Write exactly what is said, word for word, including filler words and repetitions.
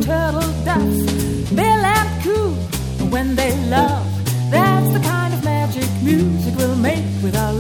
turtle doves, Bill and Coo, when they love. That's the kind of magic music we'll make with our